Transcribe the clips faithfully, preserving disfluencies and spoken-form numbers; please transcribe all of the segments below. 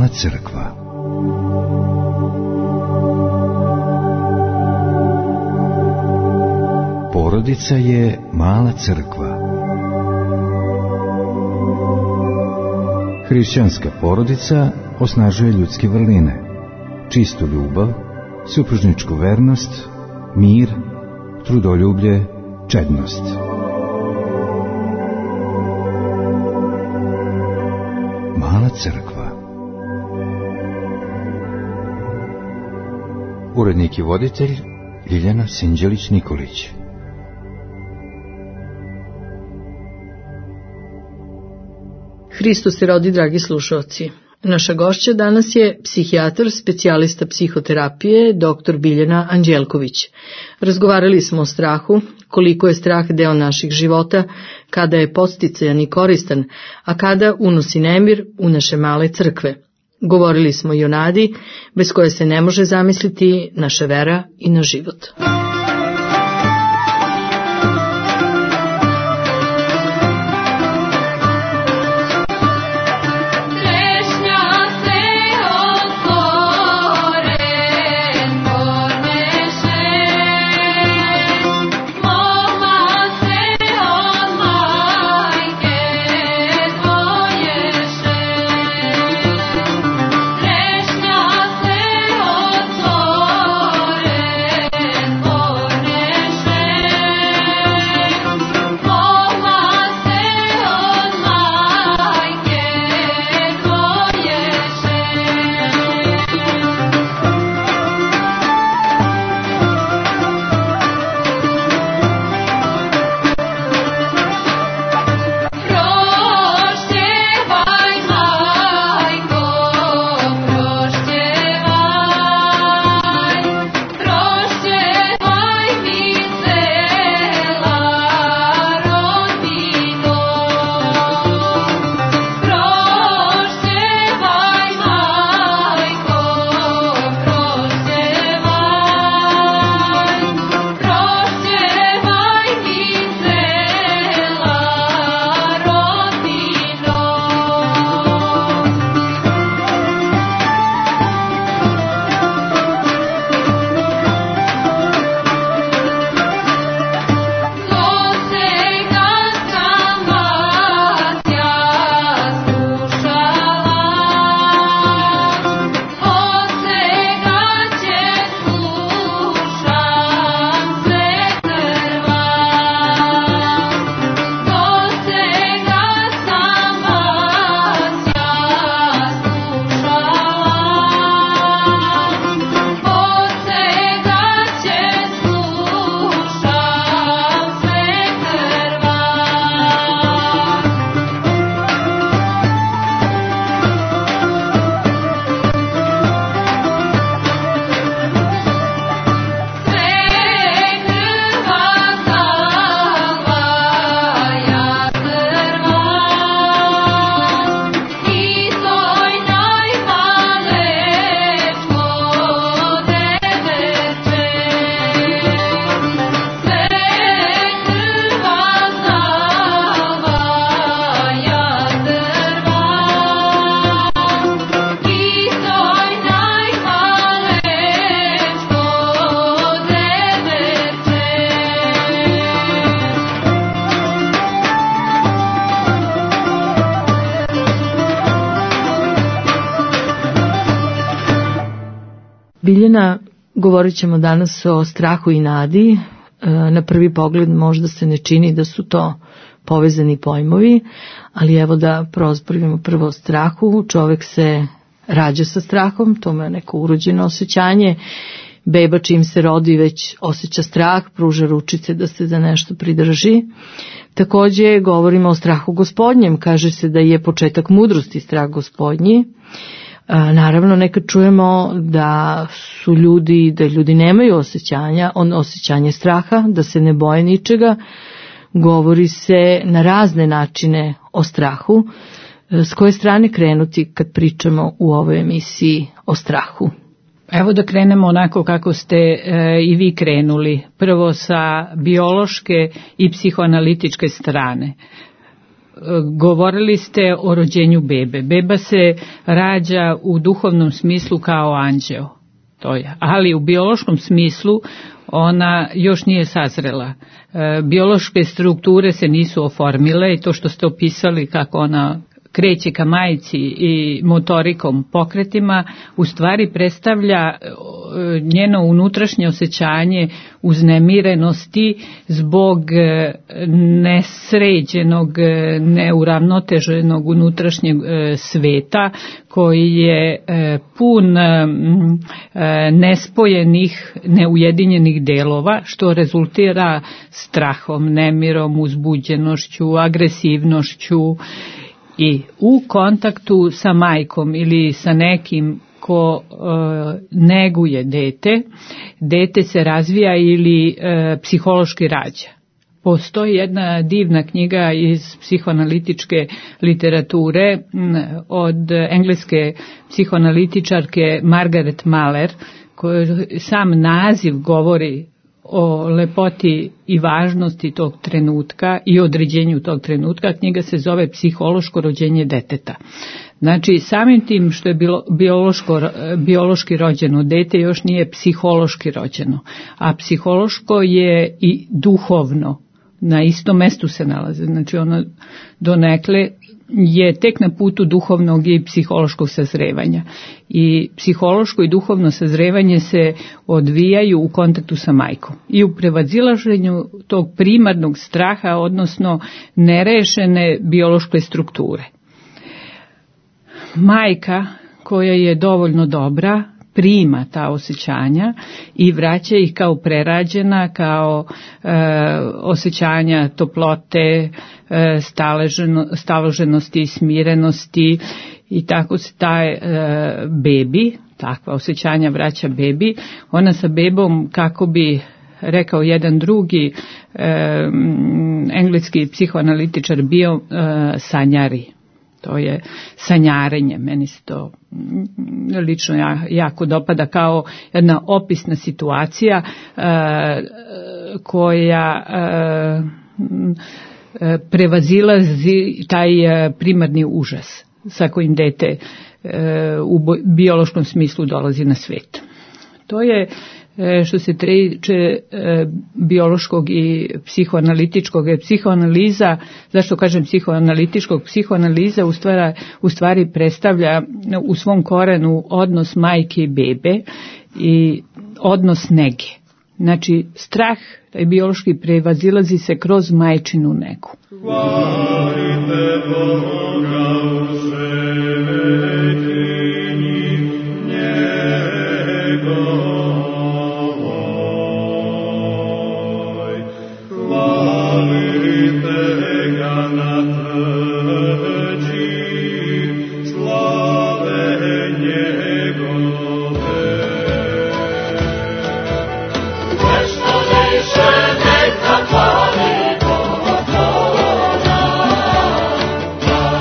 crkva. Porodica je mala crkva. Hrišćanska porodica osnažuje ljudske vrline, čistu ljubav, supružničku vernost, mir, trudoljublje, čednost. Mala crkva. Urednik i voditelj Ljiljana Sinđelić-Nikolić. Hristos se rodi, dragi slušalci. Naša gošća danas je psihijatar, specijalista psihoterapije, doktor Biljana Anđelković. Razgovarali smo o strahu, koliko je strah deo naših života, kada je podsticajan i koristan, a kada unosi nemir u naše male crkve. Govorili smo i o nadi, bez koje se ne može zamisliti naša vera i naš život. Biljana, govorit ćemo danas o strahu i nadi. Na prvi pogled možda se ne čini da su to povezani pojmovi, ali evo da prozborimo prvo o strahu. Čovek se rađa sa strahom, to mu je neko urođeno osjećanje. Beba čim se rodi već osjeća strah, pruža ručice da se za nešto pridrži. Takođe govorimo o strahu gospodnjem, kaže se da je početak mudrosti strah gospodnji. Naravno, nekad čujemo da su ljudi, da ljudi nemaju osjećanja, on osjećanje straha, da se ne boje ničega. Govori se na razne načine o strahu. S koje strane krenuti kad pričamo u ovoj emisiji o strahu? Evo da krenemo onako kako ste e, i vi krenuli. Prvo sa biološke i psihoanalitičke strane. govorili ste o rođenju bebe. Beba se rađa u duhovnom smislu kao anđeo. To je. Ali u biološkom smislu ona još nije sazrela. E, biološke strukture se nisu oformile i to što ste opisali kako ona kreće ka majici i motorikom, pokretima, u stvari predstavlja njeno unutrašnje osjećanje uznemirenosti zbog nesređenog, neuravnoteženog unutrašnjeg sveta koji je pun nespojenih, neujedinjenih delova, što rezultira strahom, nemirom, uzbuđenošću, agresivnošću. I u kontaktu sa majkom ili sa nekim ko e, neguje dete, dete se razvija ili e, psihološki rađa. Postoji jedna divna knjiga iz psihoanalitičke literature od engleske psihoanalitičarke Margaret Mahler, koji sam naziv govori o lepoti i važnosti tog trenutka i određenju tog trenutka. Knjiga se zove Psihološko rođenje deteta. Znači, samim tim što je bilo biološko, biološki rođeno dete još nije psihološki rođeno, a psihološko je i duhovno. Na istom mestu se nalaze. Znači, ono donekle je tek na putu duhovnog i psihološkog sazrevanja. I psihološko i duhovno sazrevanje se odvijaju u kontaktu sa majkom i u prevazilaženju tog primarnog straha, odnosno nerešene biološke strukture. Majka koja je dovoljno dobra prima ta osjećanja i vraća ih kao prerađena, kao e, osjećanja toplote, e, staleženo, staloženosti, smirenosti i tako se taj e, bebi, takva osjećanja vraća bebi. Ona sa bebom, kako bi rekao jedan drugi e, engleski psihoanalitičar, bio e, sanjari. To je sanjarenje, meni se to lično jako dopada kao jedna opisna situacija e, koja e, prevazilazi taj e, primarni užas sa kojim dete e, u biološkom smislu dolazi na svijet. To je što se tiče biološkog i psihoanalitičkog. Psihoanaliza, zašto kažem psihoanalitičkog? Psihoanaliza u stvari, u stvari predstavlja u svom korenu odnos majke i bebe i odnos nege. Znači, strah taj biološki prevazilazi se kroz majčinu negu. Hvalite Boga u svetinji njegovoj, hvalite ga na tvrđi slave njegove. Nešto više neka hvali Boga,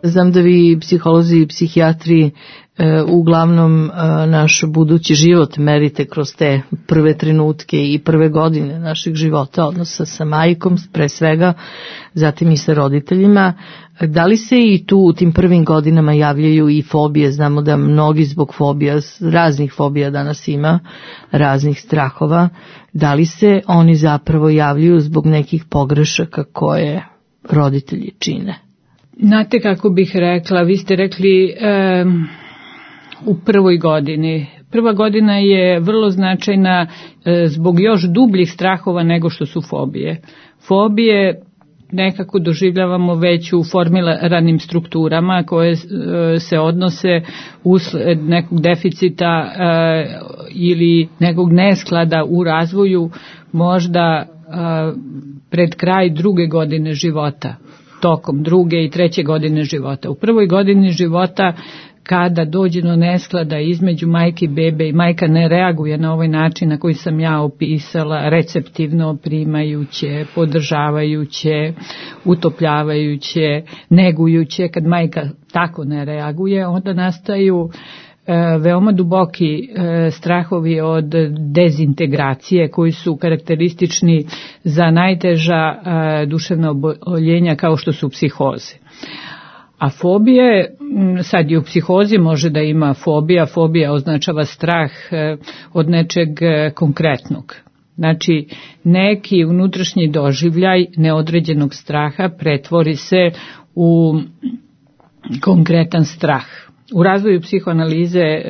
Znam da vi psiholozi i psihijatri e, uglavnom e, naš budući život merite kroz te prve trenutke i prve godine našeg života, odnosa sa majkom pre svega, zatim i sa roditeljima. Da li se i tu u tim prvim godinama javljaju i fobije? Znamo da mnogi zbog fobija, raznih fobija danas ima, raznih strahova. Da li se oni zapravo javljaju zbog nekih pogrešaka koje roditelji čine? Znate kako bih rekla, vi ste rekli um, u prvoj godini. Prva godina je vrlo značajna uh, zbog još dubljih strahova nego što su fobije. Fobije nekako doživljavamo već u formiranim strukturama koje uh, se odnose usled nekog deficita uh, ili nekog nesklada u razvoju, možda uh, pred kraj druge godine života, tokom druge i treće godine života. U prvoj godini života, kada dođe do nesklada između majke i bebe i majka ne reaguje na ovaj način na koji sam ja opisala, receptivno, primajuće, podržavajuće, utopljavajuće, negujuće, kad majka tako ne reaguje, onda nastaju e, veoma duboki e, strahovi od dezintegracije koji su karakteristični za najteža e, duševna oboljenja kao što su psihoze. A fobije, sad i u psihozi može da ima fobija, fobija označava strah od nečeg konkretnog. Znači, neki unutrašnji doživljaj neodređenog straha pretvori se u konkretan strah. U razvoju psihoanalize e,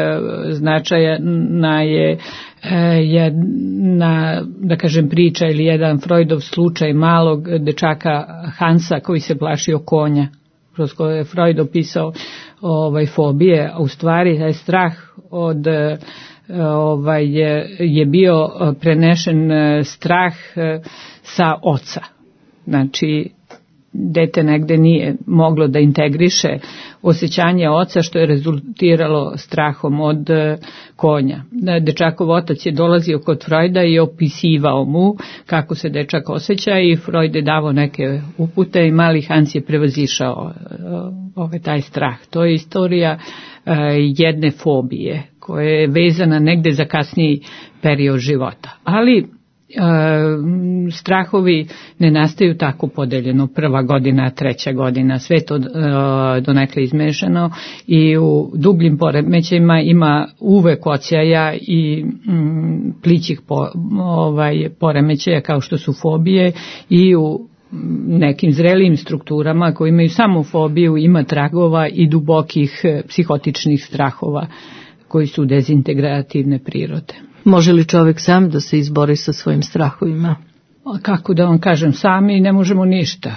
značajna je jedna, da kažem, priča ili jedan Freudov slučaj malog dečaka Hansa koji se plašio konja, kroz koje je Freud opisao ovaj, fobije, a u stvari taj strah od ovaj, je bio prenešen strah sa oca. Znači, dete negde nije moglo da integriše osjećanje oca, što je rezultiralo strahom od konja. Dečakov otac je dolazio kod Freuda i opisivao mu kako se dečak osjeća i Freud je davao neke upute i mali Hans je prevazišao ovaj, taj strah. To je istorija jedne fobije koja je vezana negde za kasniji period života. Ali E, strahovi ne nastaju tako podeljeno, prva godina, treća godina, sve to e, donekle izmešano i u dubljim poremećajima ima uvek odsjaja i mm, plićih po, ovaj, poremećaja kao što su fobije i u nekim zrelijim strukturama koji imaju samo fobiju ima tragova i dubokih psihotičnih strahova koji su dezintegrativne prirode. Može li čovjek sam da se izbori sa svojim strahovima? Kako da vam kažem, sami ne možemo ništa.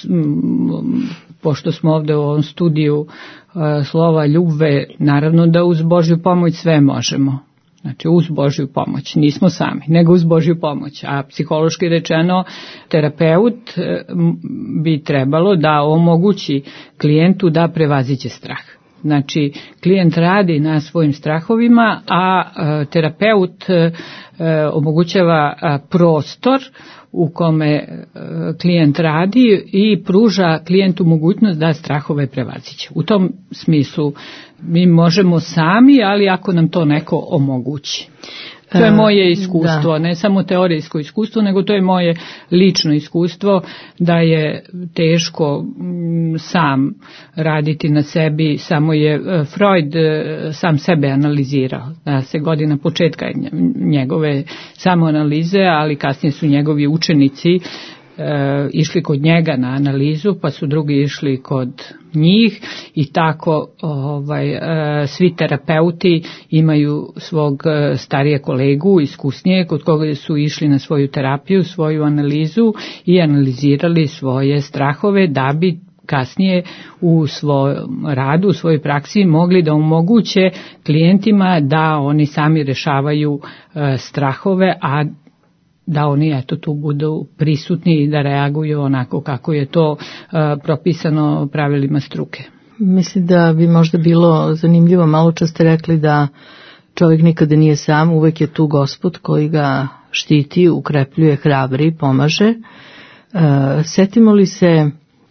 Pošto smo ovdje u ovom studiju uh, slova Ljubve, naravno da uz Božju pomoć sve možemo. Znači uz Božju pomoć, nismo sami, nego uz Božju pomoć. A psihološki rečeno, terapeut bi trebalo da omogući klijentu da prevaziđe strah. Znači, klijent radi na svojim strahovima, a e, terapeut e, omogućava a, prostor u kome e, klijent radi i pruža klijentu mogućnost da strahove prevaziđe. U tom smislu mi možemo sami, ali ako nam to neko omogući. To je moje iskustvo, da. Ne samo teorijsko iskustvo, nego to je moje lično iskustvo da je teško sam raditi na sebi, samo je Freud sam sebe analizirao, da se godina početka njegove samoanalize, ali kasnije su njegovi učenici E, išli kod njega na analizu, pa su drugi išli kod njih i tako ovaj, e, svi terapeuti imaju svog starije kolegu, iskusnije, kod koga su išli na svoju terapiju, svoju analizu i analizirali svoje strahove da bi kasnije u svojom radu, u svojoj praksi mogli da omoguće klijentima da oni sami rešavaju e, strahove, a da oni eto tu budu prisutni i da reaguju onako kako je to uh, propisano pravilima struke. Mislim da bi možda bilo zanimljivo, malo čas ste rekli da čovjek nikada nije sam, uvek je tu Gospod koji ga štiti, ukrepljuje, hrabri, pomaže. Uh, setimo li se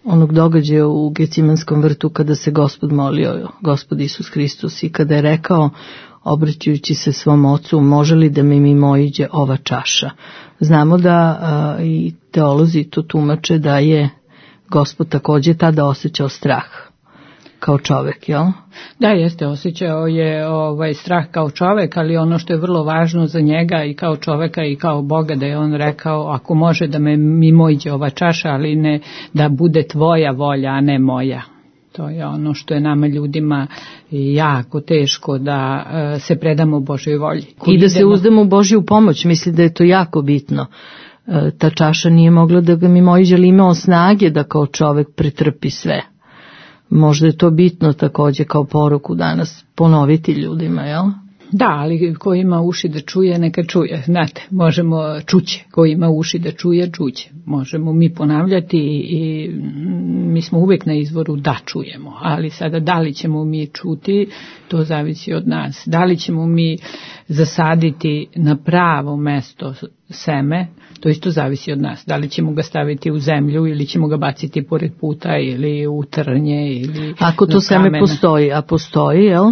onog događaja u Gecimanskom vrtu kada se Gospod molio, Gospod Isus Hristos, i kada je rekao, obraćajući se svom ocu, može li da mi mimoiđe ova čaša? Znamo da a, i teolozi to tumače da je Gospod takođe tada osjećao strah kao čovek, jel? Da, jeste, osjećao je ovaj strah kao čovek, ali ono što je vrlo važno za njega i kao čoveka i kao Boga, da je on rekao, ako može da me mimoiđe ova čaša, ali ne da bude tvoja volja, a ne moja. To je ono što je nama ljudima jako teško, da uh, se predamo Božoj volji. Ko I da idemo... se uzdamo u Božju pomoć, mislim da je to jako bitno. Uh, ta čaša nije mogla da ga mimoiđe, ali imao snage da kao čovek pretrpi sve. Možda je to bitno takođe kao poruku danas ponoviti ljudima, jel? Da, ali ko ima uši da čuje, neka čuje. Znate, možemo čuće. Ko ima uši da čuje, čuće. Možemo mi ponavljati i mi smo uvek na izvoru da čujemo. Ali sada da li ćemo mi čuti, to zavisi od nas. Da li ćemo mi zasaditi na pravo mesto seme, to isto zavisi od nas. Da li ćemo ga staviti u zemlju ili ćemo ga baciti pored puta ili u trnje ili ako to seme postoji, a postoji, jel?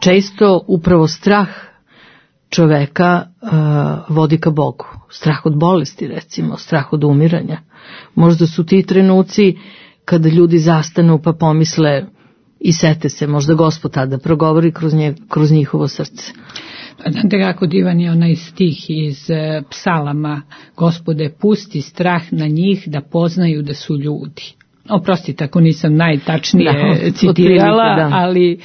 često upravo strah čoveka uh, vodi ka Bogu. Strah od bolesti, recimo, strah od umiranja. Možda su ti trenuci kada ljudi zastanu pa pomisle i sete se, možda Gospod tada progovori kroz, nje, kroz njihovo srce. Znate kako divan je onaj stih iz e, psalama: Gospode, pusti strah na njih da poznaju da su ljudi. Oprostite ako nisam najtačnije da, citirala, da. ali,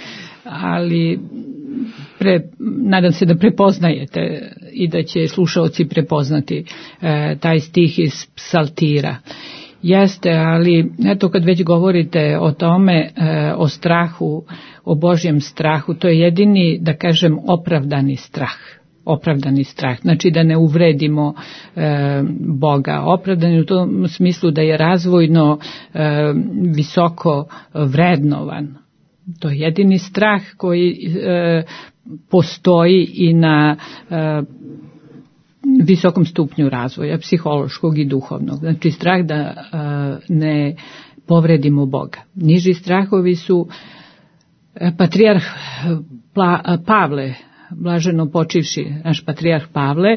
ali pre, nadam se da prepoznajete i da će slušaoci prepoznati e, taj stih iz psaltira. Jeste, ali eto kad već govorite o tome, e, o strahu, o Božjem strahu, to je jedini, da kažem, opravdani strah. Opravdani strah, znači da ne uvredimo e, Boga. Opravdani u tom smislu da je razvojno e, visoko vrednovan. To je jedini strah koji e, postoji i na e, visokom stupnju razvoja, psihološkog i duhovnog. Znači strah da a, ne povredimo Boga. Niži strahovi su a, patrijarh Pla, a, Pavle, blaženo počivši naš patrijarh Pavle,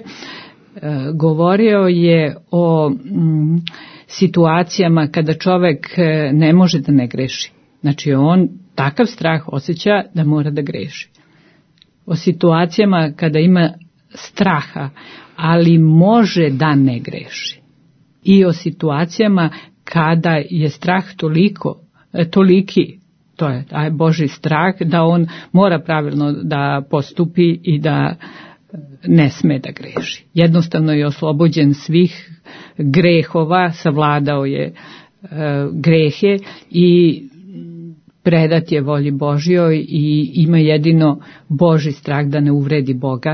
a, govorio je o m, situacijama kada čovek ne može da ne greši. Znači on takav strah osjeća da mora da greši. O situacijama kada ima straha, ali može da ne greši. I o situacijama kada je strah toliko, toliki, to je taj Božji strah, da on mora pravilno da postupi i da ne sme da greši. Jednostavno je oslobođen svih grehova, savladao je e, grehe i predat je volji Božjoj i ima jedino Božji strah da ne uvredi Boga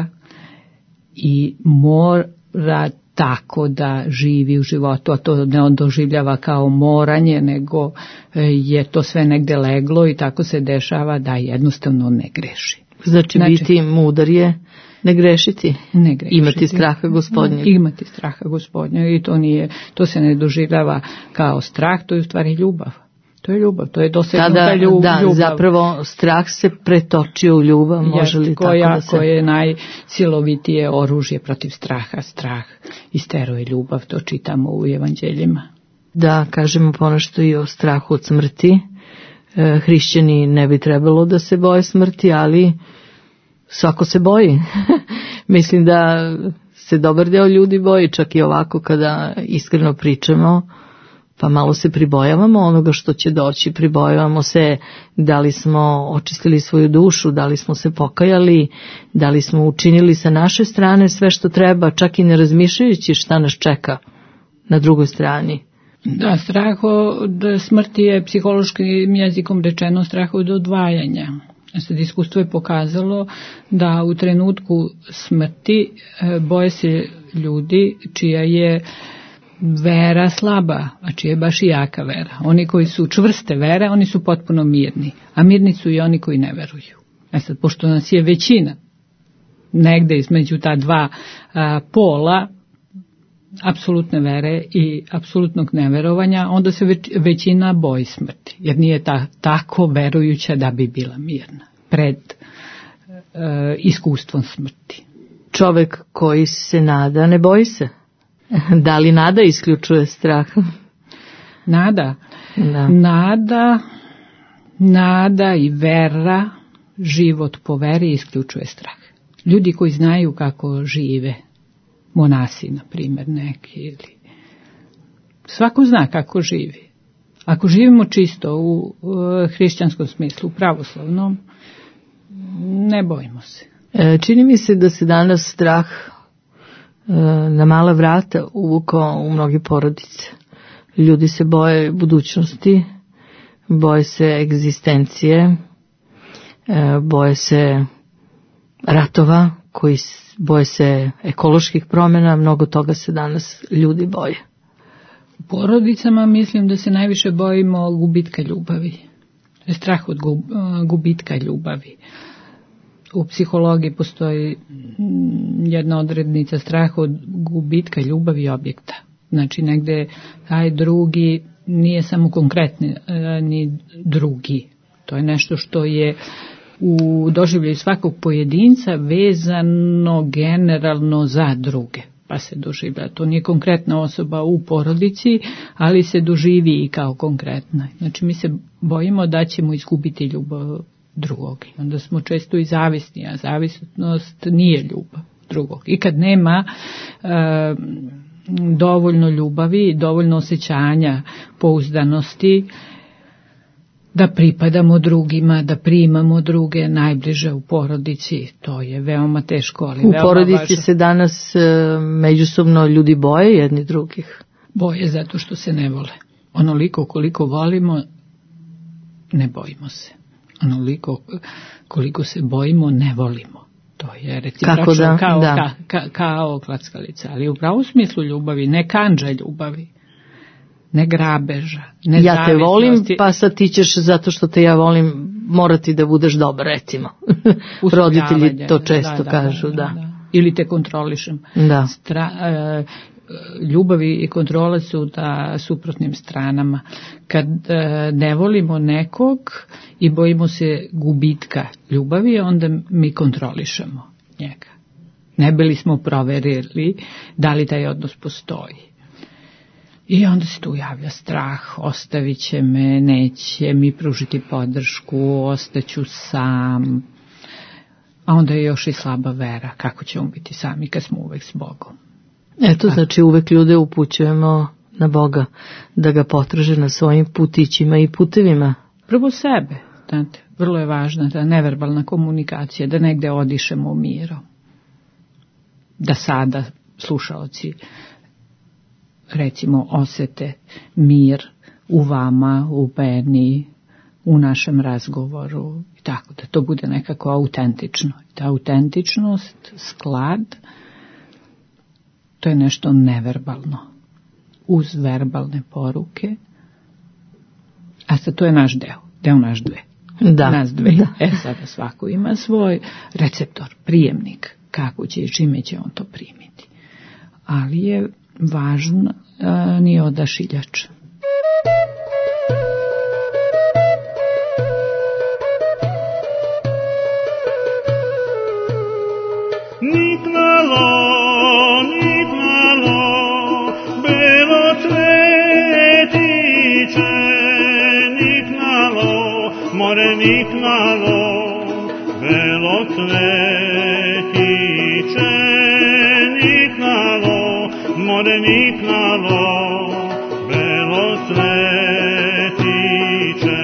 i mora tako da živi u životu, a to ne on doživljava kao moranje, nego je to sve negde leglo i tako se dešava da jednostavno ne greši. Znači, znači biti mudar je ne grešiti, ne grešiti. Imati straha Gospodnjeg. Imati straha Gospodnjeg i to nije, to se ne doživljava kao strah, to je u stvari ljubav. To je ljubav, to je dosegnuta ljubav. Da, zapravo strah se pretočio u ljubav, može li tako da se... Koje je najsilovitije oružje protiv straha, strah isteruje ljubav, to čitamo u evanđeljima. Da, kažemo ponešto i o strahu od smrti. E, hrišćani ne bi trebalo da se boje smrti, ali svako se boji. Mislim da se dobar deo ljudi boji, čak i ovako kada iskreno pričamo, pa malo se pribojavamo onoga što će doći, pribojavamo se da li smo očistili svoju dušu, da li smo se pokajali, da li smo učinili sa naše strane sve što treba, čak i ne razmišljajući šta nas čeka na drugoj strani. Da, strah od smrti je psihološkim jezikom rečeno strah od odvajanja. Sad iskustvo je pokazalo da u trenutku smrti boje se ljudi čija je vera slaba, a čija je baš i jaka vera. Oni koji su čvrste vere, oni su potpuno mirni, a mirni su i oni koji ne veruju. E sad, pošto nas je većina negde između ta dva a, pola, apsolutne vere i apsolutnog neverovanja, onda se već, većina boji smrti, jer nije ta, tako verujuća da bi bila mirna pred e, iskustvom smrti. Čovek koji se nada ne boji se. Da li nada isključuje strah? Nada. Da. Nada, nada i vera, život po veri isključuje strah. Ljudi koji znaju kako žive, monasi, na primjer, neki, ili svako zna kako živi. Ako živimo čisto u, u hrišćanskom smislu, u pravoslavnom, ne bojimo se. E, čini mi se da se danas strah na mala vrata uvukao u mnoge porodice. Ljudi se boje budućnosti, boje se egzistencije, boje se ratova, koji boje se ekoloških promjena, mnogo toga se danas ljudi boje. U porodicama mislim da se najviše bojimo gubitka ljubavi. Strah od gubitka ljubavi. U psihologiji postoji jedna odrednica straha od gubitka ljubavi objekta. Znači negde taj drugi nije samo konkretni ni drugi. To je nešto što je u doživljaju svakog pojedinca vezano generalno za druge. Pa se doživlja, to nije konkretna osoba u porodici, ali se doživi i kao konkretna. Znači mi se bojimo da ćemo izgubiti ljubav drugog. Onda smo često i zavisni, a zavisnost nije ljubav drugog. I kad nema e, dovoljno ljubavi, dovoljno osjećanja, pouzdanosti, da pripadamo drugima, da primamo druge najbliže u porodici, to je veoma teško, ali u veoma porodici važno. Se danas e, međusobno ljudi boje jedni drugih. Boje zato što se ne vole. Onoliko koliko volimo, ne bojimo se. Onoliko koliko se bojimo, ne volimo. To je recipročno da, kao, da. Ka, ka, kao klackalica, ali u pravom smislu ljubavi, ne kandža ljubavi, ne grabeža, ne ja te volim, zavisnosti. pa sad ti ćeš zato što te ja volim morati da budeš dobar, recimo. Roditelji to često da, da, kažu, da, da, da. Ili te kontrolišem. Da. Stra, e, ljubavi i kontrola su da suprotnim stranama. Kad e, ne volimo nekog i bojimo se gubitka ljubavi, onda mi kontrolišemo njega. Ne bili smo proverili da li taj odnos postoji. I onda se tu javlja strah, ostavit će me, neće mi pružiti podršku, ostaću sam. A onda je još i slaba vera, kako ćemo biti sami kad smo uvek s Bogom. Eto, znači uvek ljude upućujemo na Boga, da ga potraže na svojim putićima i putevima. Prvo sebe, znate, vrlo je važna ta neverbalna komunikacija, da negde odišemo mirom. Da sada slušaoci recimo osete mir u vama, u meni, u našem razgovoru i tako, da to bude nekako autentično. Ta autentičnost, sklad, to je nešto neverbalno, uz verbalne poruke, a sad to je naš deo, deo naš dve. Da. Nas dve. Da. E sada svako ima svoj receptor, prijemnik, kako će i čime će on to primiti. Ali je važno a, ni odašiljač. Niknalo, niknalo, belo cvetiće, niknalo, more niknalo, belo cvetiće, niknalo, more niknalo, belo cvetiće.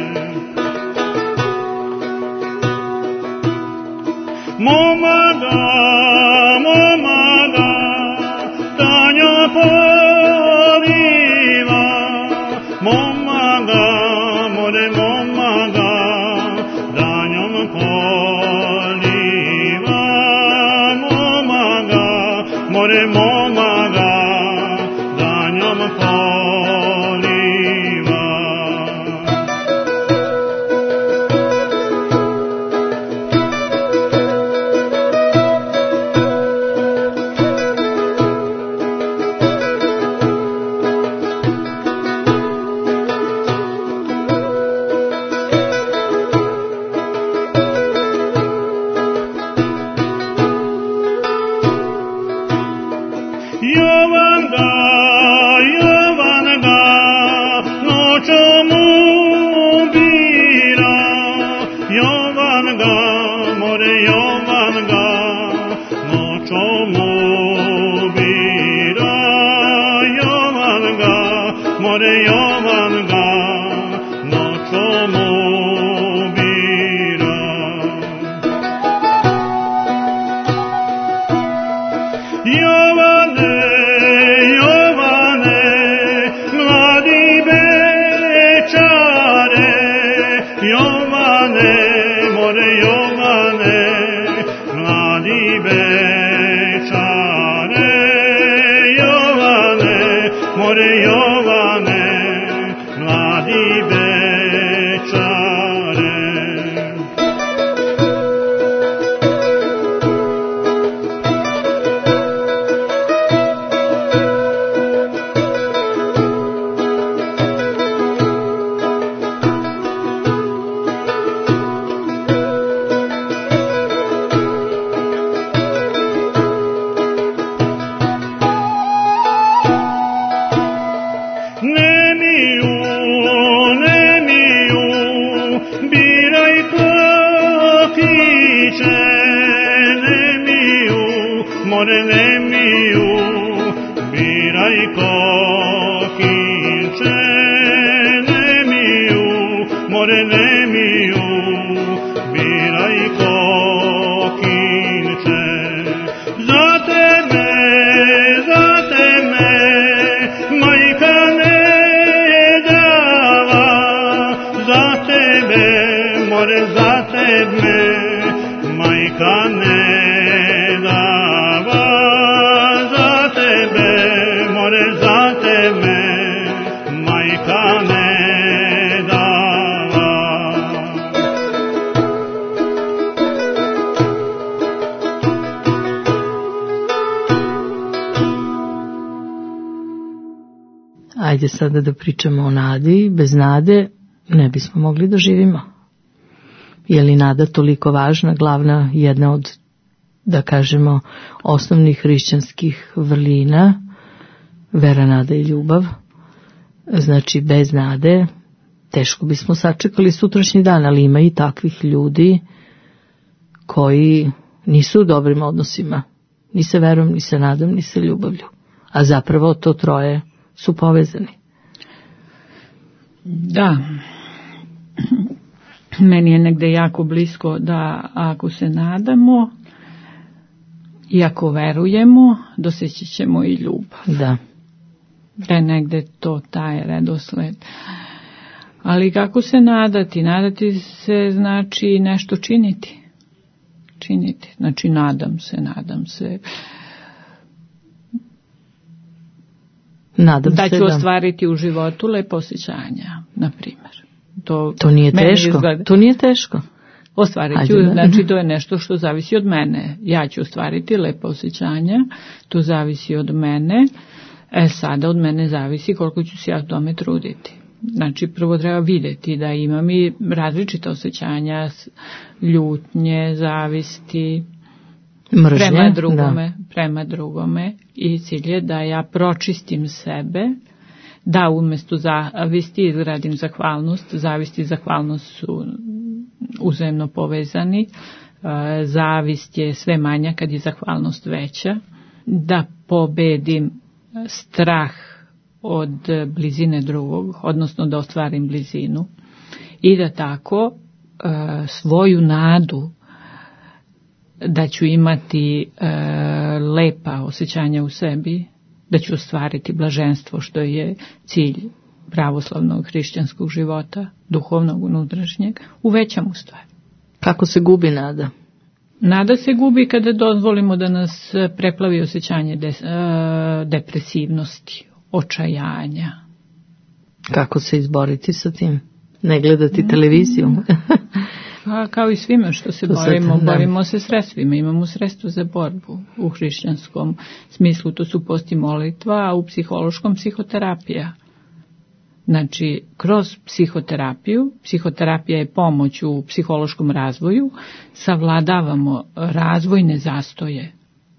Momaga, momaga, Tanja poliva, momaga, more momaga, Tanjom poliva, momaga, more momaga, Tanjom poliva. Jovanga, Jovanga, noćom ubira, Jovanga, more Jovanga, noćom ubira, Jovanga, more Jovanga, noćom ubira. Jovane, Jovane, mladi bečare, Jovane, more Jovane, mladi bečare, Jovane, more Jovane, mladi bečare. nemiju, nemiju, biraj kokiće, nemiju, more nemiju, biraj kokiće, nemiju, more nemiju, biraj kokiće. Za tebe, za tebe, majka ne dava, za tebe, more za tebe, majka ne dava, za tebe, more za tebe, majka ne dava. Ajde sada da pričamo o nadi. Bez nade ne bismo mogli da živimo. Je li nada toliko važna, glavna, jedna od, da kažemo, osnovnih hrišćanskih vrlina, vera, nada i ljubav? Znači, bez nade teško bismo sačekali sutrašnji dan, ali ima i takvih ljudi koji nisu u dobrim odnosima, ni sa verom, ni sa nadom, ni sa ljubavlju. A zapravo to troje su povezani. Da. Meni je negde jako blisko da ako se nadamo i ako verujemo, doseći ćemo i ljubav. Da. Da je negde to taj redosled. Ali kako se nadati? Nadati se znači nešto činiti. Činiti. Znači nadam se, nadam se. Nadam da se ću da ostvariti u životu lepo osjećanja, na primjer. To, to nije teško. Izgleda. To nije teško. Ostvarit ću, znači to je nešto što zavisi od mene. Ja ću ostvariti lepo osjećanja, to zavisi od mene. E sada od mene zavisi koliko ću se ja tome truditi. Znači prvo treba vidjeti da imam i različita osjećanja, ljutnje, zavisti, mržnje, prema drugome, da. prema drugome i cilj je da ja pročistim sebe, da umjesto zavisti izgradim zahvalnost. Zavist i zahvalnost su uzajemno povezani. Zavist je sve manja kad je zahvalnost veća. Da pobedim strah od blizine drugog, odnosno da ostvarim blizinu i da tako svoju nadu da ću imati lepa osjećanja u sebi, da ću ostvariti blaženstvo, što je cilj pravoslavnog hrišćanskog života, duhovnog unutrašnjeg, uvećam u stvari. Kako se gubi nada? Nada se gubi kada dozvolimo da nas preplavi osjećanje de, depresivnosti, očajanja. Kako se izboriti sa tim? Ne gledati televiziju? Pa, kao i svime što se to borimo, sad, borimo se sredstvima, imamo sredstvo za borbu. U hrišćanskom smislu to su post i molitva, a u psihološkom psihoterapija. Znači, kroz psihoterapiju, psihoterapija je pomoć u psihološkom razvoju, savladavamo razvojne zastoje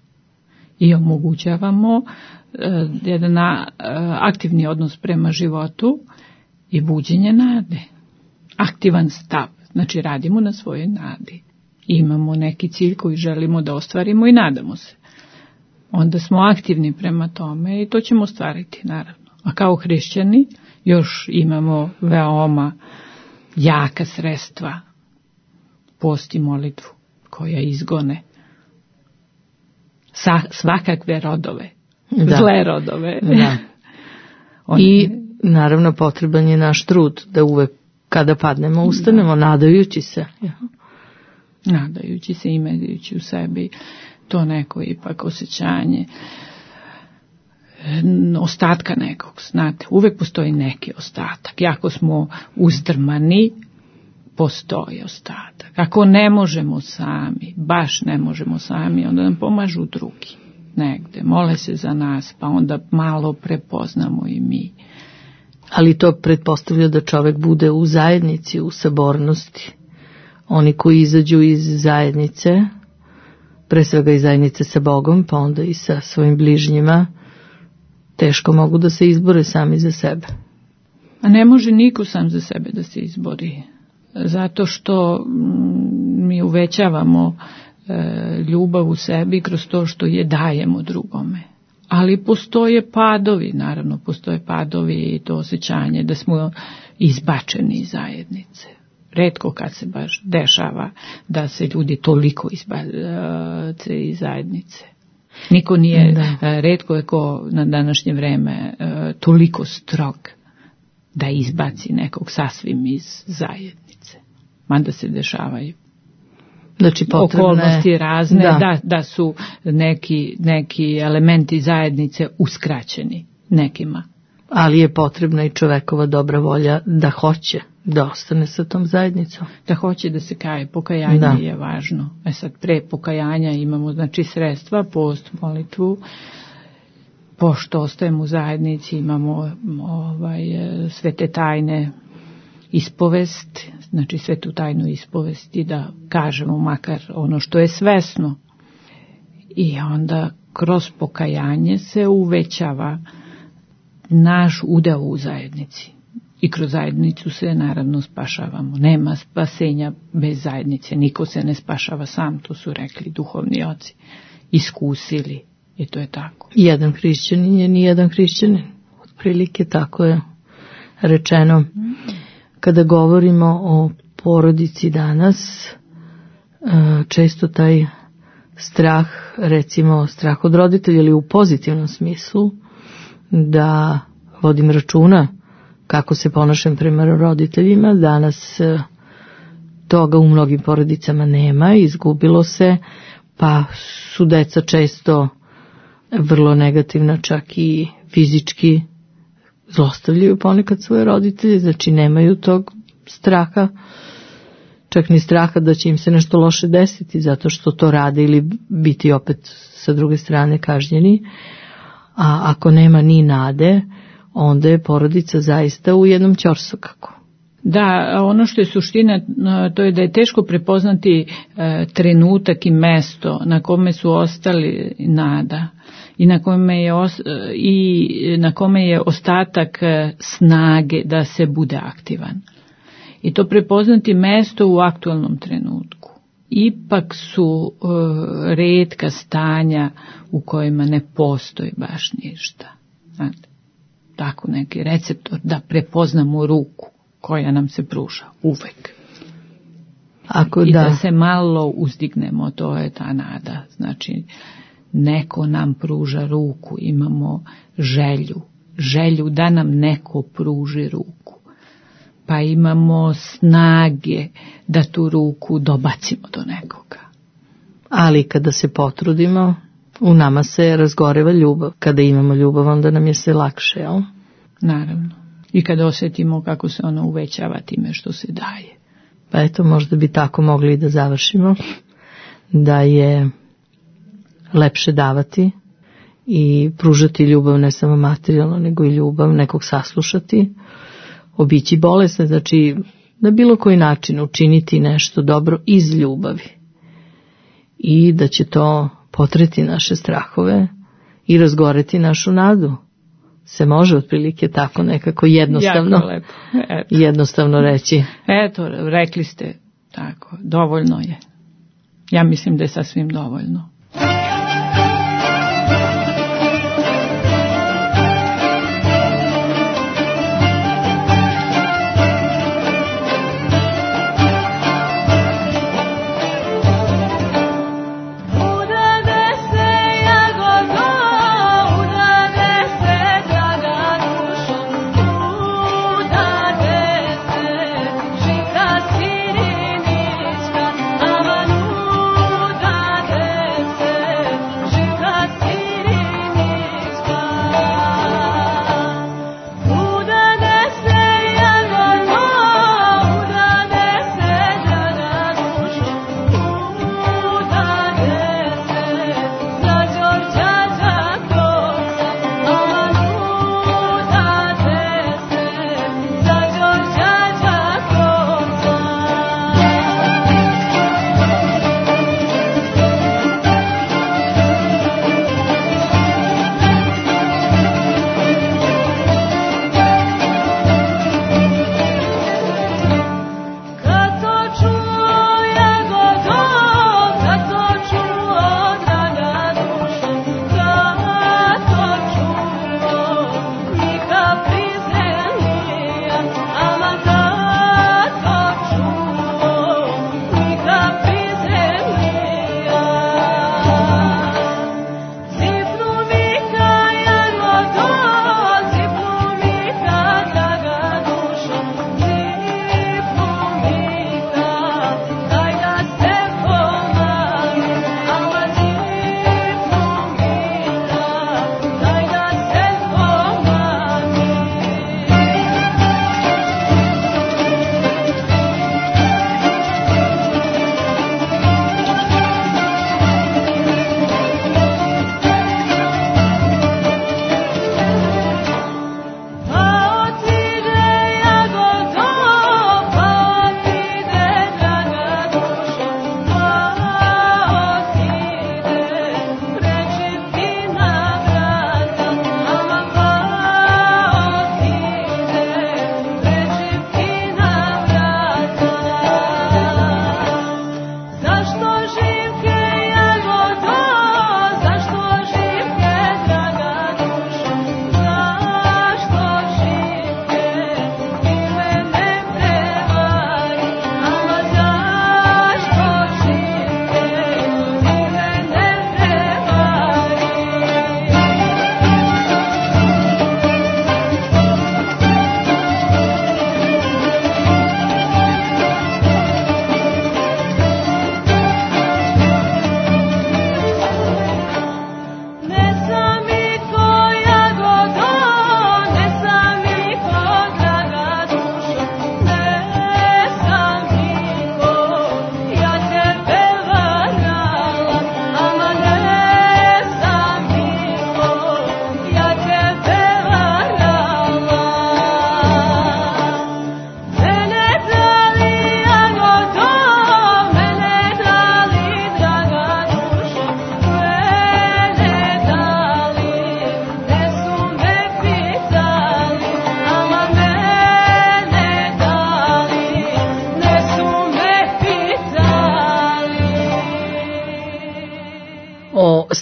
i omogućavamo uh, jedan uh, aktivni odnos prema životu i buđenje nade. Aktivan stav. Znači radimo na svojoj nadi. Imamo neki cilj koji želimo da ostvarimo i nadamo se. Onda smo aktivni prema tome i to ćemo ostvariti, naravno. A kao hrišćani još imamo veoma jaka sredstva, post i molitvu, koja izgone Sa, svakakve rodove, da. Zle rodove. Da. I naravno potreban je naš trud da uvek kada padnemo, ustanemo, da. nadajući se. Ja. Nadajući se, imajući u sebi to neko ipak osjećanje ostatka nekog, znate, uvek postoji neki ostatak. Ako smo uzdrmani, postoji ostatak. Ako ne možemo sami, baš ne možemo sami, onda nam pomažu drugi negde. Mole se za nas, pa onda malo prepoznamo i mi. Ali to pretpostavlja da čovek bude u zajednici, u sabornosti. Oni koji izađu iz zajednice, pre svega iz zajednice sa Bogom, pa onda i sa svojim bližnjima, teško mogu da se izbore sami za sebe. A ne može niko sam za sebe da se izbori. Zato što mi uvećavamo e, ljubav u sebi kroz to što je dajemo drugome. Ali postoje padovi, naravno postoje padovi i to osjećanje da smo izbačeni iz zajednice. Retko kad se baš dešava da se ljudi toliko izbace iz zajednice. Niko nije, da. Retko je ko na današnje vreme toliko strog da izbaci nekog sasvim iz zajednice. Mada se dešavaju. Znači potrebne okolnosti razne, da. Da, da su neki, neki elementi zajednice uskraćeni nekima. Ali je potrebna i čovekova dobra volja da hoće da ostane sa tom zajednicom. Da hoće da se kaje. Pokajanje da. Je važno. E sad, pre pokajanja imamo znači sredstva, post, molitvu. Pošto ostajemo u zajednici, imamo ovaj, sve te tajne ispovest, znači sve tu tajnu ispovest i da kažemo makar ono što je svesno. I onda kroz pokajanje se uvećava naš udeo u zajednici. I kroz zajednicu se naravno spašavamo. Nema spasenja bez zajednice. Niko se ne spašava sam, to su rekli duhovni oci. Iskusili. I to je tako. Jedan hrišćanin je ni jedan hrišćanin. Otprilike tako je rečeno. Kada govorimo o porodici danas, često taj strah, recimo strah od roditelja ili u pozitivnom smislu, da vodim računa kako se ponašam prema roditeljima, danas toga u mnogim porodicama nema, izgubilo se, pa su deca često vrlo negativna, čak i fizički zlostavljaju ponekad svoje roditelje, znači nemaju tog straha, čak ni straha da će im se nešto loše desiti zato što to rade ili biti opet sa druge strane kažnjeni. A ako nema ni nade, onda je porodica zaista u jednom ćorsokako. Da, ono što je suština, to je da je teško prepoznati e, trenutak i mesto na kome su ostali nada i na kome je os, i na kome je ostatak snage da se bude aktivan. I to prepoznati mesto u aktualnom trenutku. Ipak su e, retka stanja u kojima ne postoji baš ništa. Znate, tako neki receptor da prepoznamo ruku koja nam se pruža uvek. Ako I da. da se malo uzdignemo, to je ta nada. Znači, neko nam pruža ruku, imamo želju, želju da nam neko pruži ruku. Pa imamo snage da tu ruku dobacimo do nekoga. Ali kada se potrudimo, u nama se razgoreva ljubav. Kada imamo ljubav, onda nam je sve lakše, jel? Naravno. I kada osjetimo kako se ono uvećava time što se daje. Pa eto, možda bi tako mogli da završimo. Da je lepše davati i pružati ljubav, ne samo materijalno, nego i ljubav, nekog saslušati, obići bolesne, znači na bilo koji način učiniti nešto dobro iz ljubavi. I da će to potreti naše strahove i razgoreti našu nadu. Se može otprilike tako nekako jednostavno, jako lepo. Eto. jednostavno reći. Eto, rekli ste tako, dovoljno je. Ja mislim da je sasvim dovoljno. Žika sirinička, a manu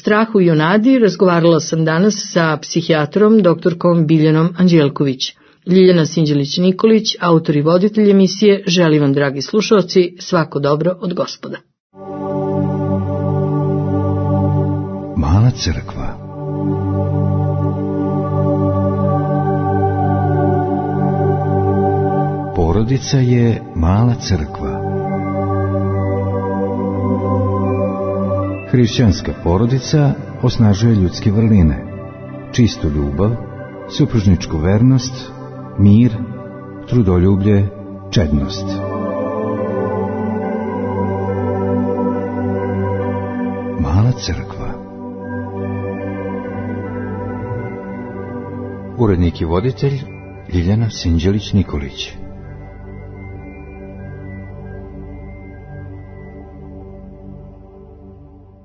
strahu i o nadi razgovarala sam danas sa psihijatrom doktorkom Biljanom Anđelković. Ljiljana Sinđelić-Nikolić, autor i voditelj emisije, želi vam, dragi slušalci, svako dobro od Gospoda. Mala crkva. Porodica je mala crkva. Hrišćanska porodica osnažuje ljudske vrline, čistu ljubav, supružničku vernost, mir, trudoljublje, čednost. Mala crkva. Urednik i voditelj Ljiljana Sinđelić-Nikolić.